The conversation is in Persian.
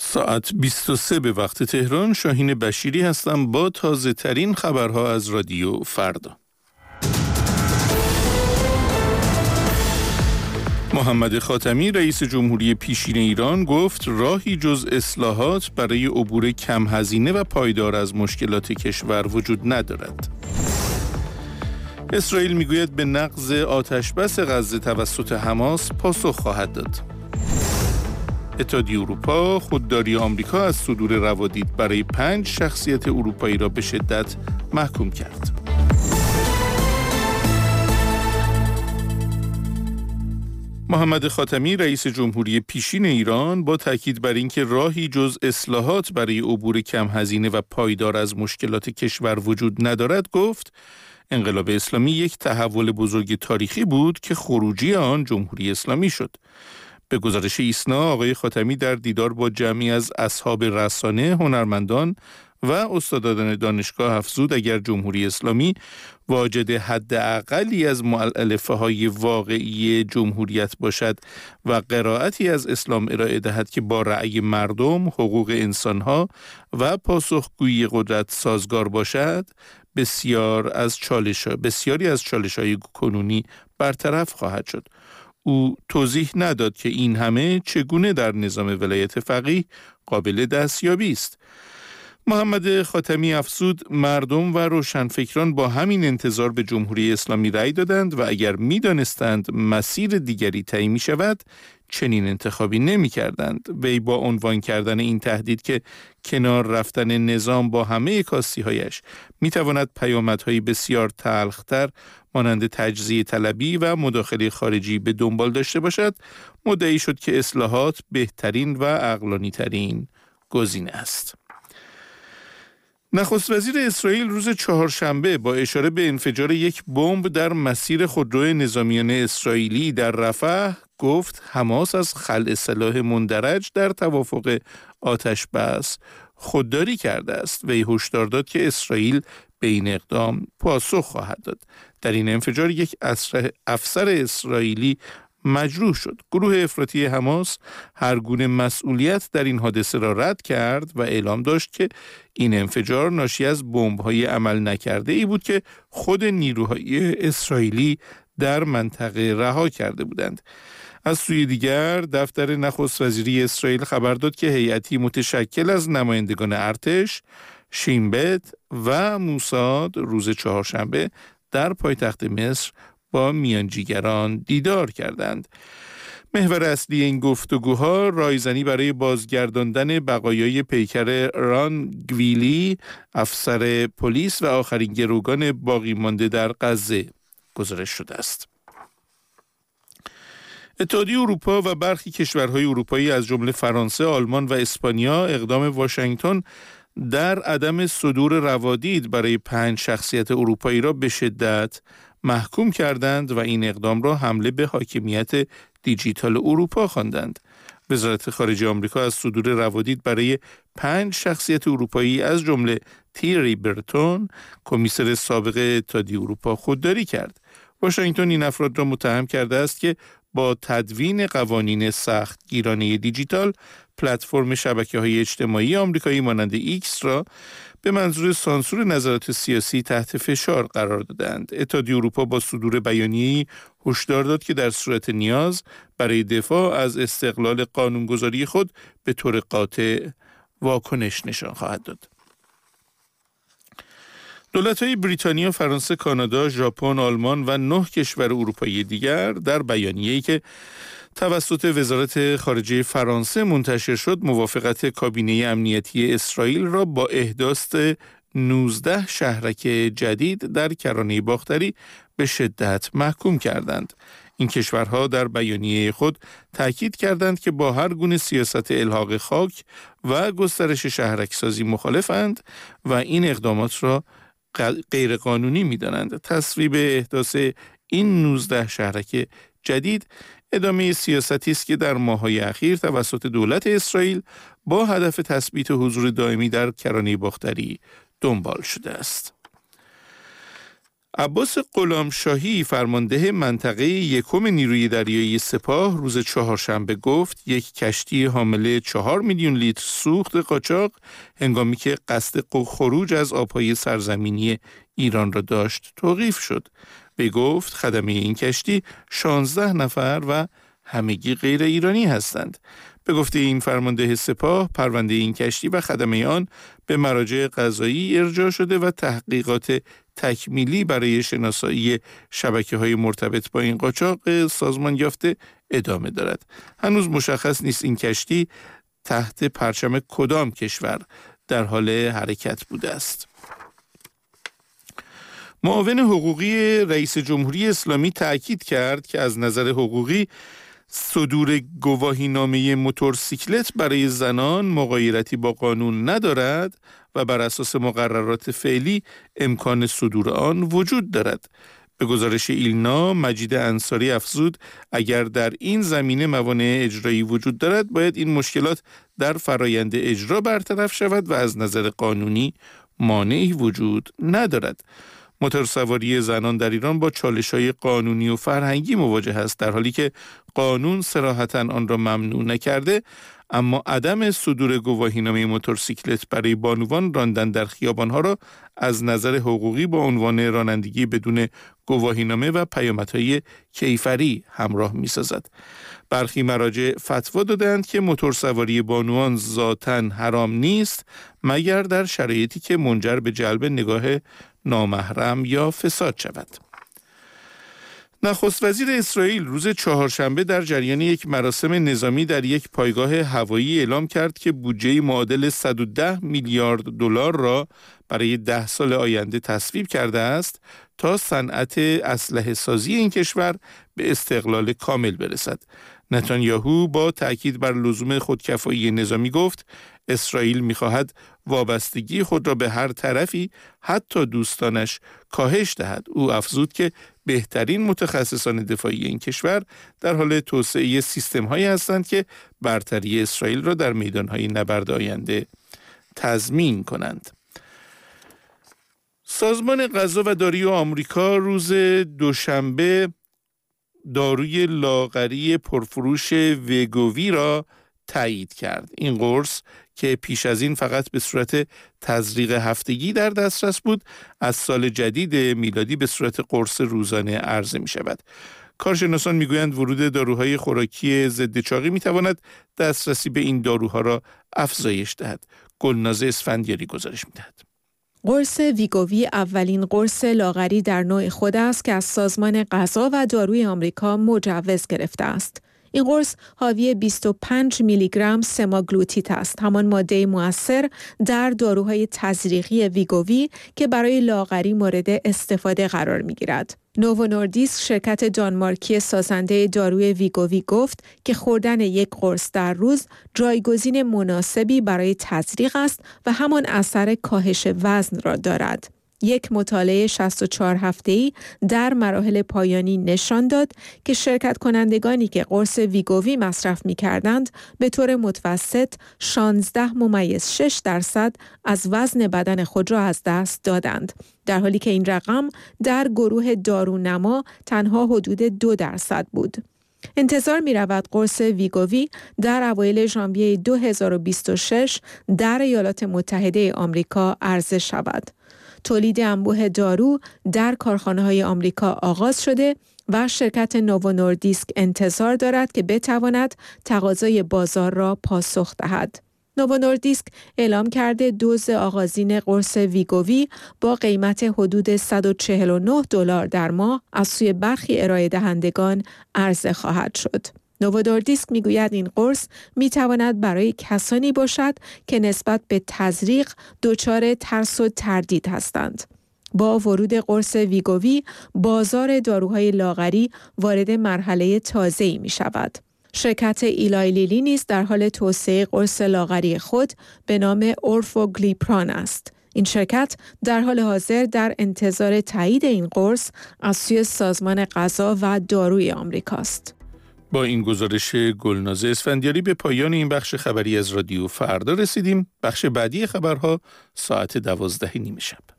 ساعت 23 به وقت تهران. شاهین بشیری هستم با تازه ترین خبرها از رادیو فردا. محمد خاتمی رئیس جمهوری پیشین ایران گفت راهی جز اصلاحات برای عبور کم هزینه و پایدار از مشکلات کشور وجود ندارد. اسرائیل میگوید به نقض آتشبس غزه توسط حماس پاسخ خواهد داد. اتحادیه اروپا خودداری آمریکا از صدور روادید برای 5 شخصیت اروپایی را به شدت محکوم کرد. محمد خاتمی رئیس جمهوری پیشین ایران با تاکید بر اینکه راهی جز اصلاحات برای عبور کم هزینه و پایدار از مشکلات کشور وجود ندارد گفت انقلاب اسلامی یک تحول بزرگ تاریخی بود که خروجی آن جمهوری اسلامی شد. به گزارش ایسنا آقای خاتمی در دیدار با جمعی از اصحاب رسانه، هنرمندان و استادان دانشگاه افزود اگر جمهوری اسلامی واجد حداقلی از مؤلفه‌های واقعی جمهوریت باشد و قرائتی از اسلام ارائه دهد که با رأی مردم، حقوق انسانها و پاسخگویی قدرت سازگار باشد، بسیاری از چالش‌های کنونی برطرف خواهد شد. او توضیح نداد که این همه چگونه در نظام ولایت فقیه قابل دستیابی است. محمد خاتمی افزود مردم و روشنفکران با همین انتظار به جمهوری اسلامی رأی دادند و اگر می‌دانستند مسیر دیگری طی می‌شود چنین انتخابی نمی‌کردند. وی با عنوان کردن این تهدید که کنار رفتن نظام با همه کاستی‌هایش می‌تواند پیامدهای بسیار تلخ‌تر مانند تجزیه طلبی و مداخله خارجی به دنبال داشته باشد، مدعی شد که اصلاحات بهترین و عقلانی‌ترین گزینه است. نخست وزیر اسرائیل روز چهارشنبه با اشاره به انفجار یک بمب در مسیر خودرو نظامیان اسرائیلی در رفح گفت حماس از خلع سلاح مندرج در توافق آتشبس خودداری کرده است. وی هشدار داد که اسرائیل به این اقدام پاسخ خواهد داد. در این انفجار یک افسر اسرائیلی مجروح شد. گروه افراطی حماس هر گونه مسئولیت در این حادثه را رد کرد و اعلام داشت که این انفجار ناشی از بمب‌های عمل نکرده ای بود که خود نیروهای اسرائیلی در منطقه رها کرده بودند. از سوی دیگر دفتر نخست وزیری اسرائیل خبر داد که هیئتی متشکل از نمایندگان ارتش، شین بت و موساد روز چهارشنبه در پایتخت مصر با میانجیگران دیدار کردند. محور اصلی این گفتگوها رایزنی برای بازگرداندن بقایای پیکر ران گویلی، افسر پلیس و آخرین گروگان باقی مانده در غزه گزارش شده است. اتحادیه اروپا و برخی کشورهای اروپایی از جمله فرانسه، آلمان و اسپانیا اقدام واشنگتن در عدم صدور روادید برای 5 شخصیت اروپایی را به شدت محکوم کردند و این اقدام را حمله به حاکمیت دیجیتال اروپا خواندند. وزارت خارجه آمریکا از صدور روادید برای 5 شخصیت اروپایی از جمله تیری برتون، کمیسر سابق اتحادیه اروپا، خودداری کرد. واشنگتن این افراد را متهم کرده است که با تدوین قوانین سخت گیرانه دیجیتال پلتفرم شبکه‌های اجتماعی آمریکایی مانند ایکس را به منظور سانسور نظرات سیاسی تحت فشار قرار دادند. اتحادیه اروپا با صدور بیانیه‌ای هشدار داد که در صورت نیاز برای دفاع از استقلال قانونگذاری خود به طور قاطع واکنش نشان خواهد داد. دولت‌های بریتانیا، فرانسه، کانادا، ژاپن، آلمان و 9 کشور اروپایی دیگر در بیانیه‌ای که توسط وزارت خارجه فرانسه منتشر شد، موافقت کابینه امنیتی اسرائیل را با احداث 19 شهرک جدید در کرانه باختری به شدت محکوم کردند. این کشورها در بیانیه خود تاکید کردند که با هر گونه سیاست الحاق خاک و گسترش شهرکسازی مخالفند و این اقدامات را غیر قانونی می‌دانند. تصویب احداث این 19 شهرک جدید ادامه سیاستی است که در ماه‌های اخیر توسط دولت اسرائیل با هدف تثبیت حضور دائمی در کرانه باختری دنبال شده است. عباس غلامشاهی فرمانده منطقه یکم نیروی دریایی سپاه روز چهارشنبه گفت یک کشتی حامل 4 میلیون لیتر سوخت قاچاق هنگامی که قصد خروج از آبهای سرزمینی ایران را داشت توقیف شد. وی گفت خدمه این کشتی 16 نفر و همگی غیر ایرانی هستند. به گفته این فرمانده سپاه، پرونده این کشتی و خدمه آن به مراجع قضایی ارجاع شده و تحقیقات تکمیلی برای شناسایی شبکه‌های مرتبط با این قاچاق سازمان یافته ادامه دارد. هنوز مشخص نیست این کشتی تحت پرچم کدام کشور در حال حرکت بوده است. معاون حقوقی رئیس جمهوری اسلامی تأکید کرد که از نظر حقوقی صدور گواهینامه موتورسیکلت برای زنان مغایرتی با قانون ندارد و بر اساس مقررات فعلی امکان صدور آن وجود دارد. به گزارش ایلنا، مجید انصاری افزود اگر در این زمینه موانع اجرایی وجود دارد باید این مشکلات در فرایند اجرا برطرف شود و از نظر قانونی مانعی وجود ندارد. موتورسواری زنان در ایران با چالش‌های قانونی و فرهنگی مواجه است، در حالی که قانون صراحتاً آن را ممنوع نکرده، اما عدم صدور گواهینامه موتورسیکلت برای بانوان راندن در خیابان‌ها را از نظر حقوقی با عنوان رانندگی بدون گواهینامه و پیامدهای کیفری همراه می‌سازد. برخی مراجع فتوا دادند که موتورسواری بانوان ذاتاً حرام نیست مگر در شرایطی که منجر به جلب نگاه نامحرم یا فساد شود. نخست وزیر اسرائیل روز چهارشنبه در جریان یک مراسم نظامی در یک پایگاه هوایی اعلام کرد که بودجه معادل 110 میلیارد دلار را برای 10 سال آینده تصویب کرده است تا صنعت اسلحه سازی این کشور به استقلال کامل برسد. نتانیاهو با تأکید بر لزوم خودکفایی نظامی گفت اسرائیل می‌خواهد وابستگی خود را به هر طرفی حتی دوستانش کاهش دهد. او افزود که بهترین متخصصان دفاعی این کشور در حال توسعه سیستم‌هایی هستند که برتری اسرائیل را در میدان‌های نبرد آینده تضمین کنند. سازمان غذا و داروی آمریکا روز دوشنبه داروی لاغری پرفروش ویگووی را تایید کرد. این قرص که پیش از این فقط به صورت تزریق هفتگی در دسترس بود، از سال جدید میلادی به صورت قرص روزانه عرضه می شود. کارشناسان می گویند ورود داروهای خوراکی ضد چاقی می تواند دسترسی به این داروها را افزایش دهد. گلناز اسفندیاری گزارش می دهد. قرص ویگووی اولین قرص لاغری در نوع خود است که از سازمان غذا و داروی آمریکا مجوز گرفته است. این قرص حاوی 25 میلی گرم سماگلوتیت است، همان ماده مؤثر در داروهای تزریقی ویگووی که برای لاغری مورد استفاده قرار می‌گیرد. نوو نوردیسک، شرکت دانمارکی سازنده داروی ویگووی، گفت که خوردن یک قرص در روز جایگزین مناسبی برای تزریق است و همان اثر کاهش وزن را دارد. یک مطالعه 64 هفته‌ای در مراحل پایانی نشان داد که شرکت کنندگانی که قرص ویگووی مصرف می‌کردند به طور متوسط 16.6% از وزن بدن خود را از دست دادند، در حالی که این رقم در گروه دارونما تنها حدود 2% بود. انتظار می رود قرص ویگووی در اوایل ژانویه 2026 در ایالات متحده آمریکا عرضه شود. تولید انبوه دارو در کارخانه‌های آمریکا آغاز شده و شرکت نوو نوردیسک انتظار دارد که بتواند تقاضای بازار را پاسخ دهد. نوو نوردیسک اعلام کرده دوز آغازین قرص ویگووی با قیمت حدود $149 در ماه از سوی برخی ارائه دهندگان عرضه خواهد شد. نوو نوردیسک میگوید این قرص میتواند برای کسانی باشد که نسبت به تزریق دچار ترس و تردید هستند. با ورود قرص ویگووی، بازار داروهای لاغری وارد مرحله تازه‌ای می شود. شرکت ایلای لیلی نیز در حال توسعه قرص لاغری خود به نام اورفوگلیپران است. این شرکت در حال حاضر در انتظار تایید این قرص از سوی سازمان غذا و داروی آمریکاست. با این گزارش گلناز اسفندیاری به پایان این بخش خبری از رادیو فردا رسیدیم. بخش بعدی خبرها ساعت 12:30 شب.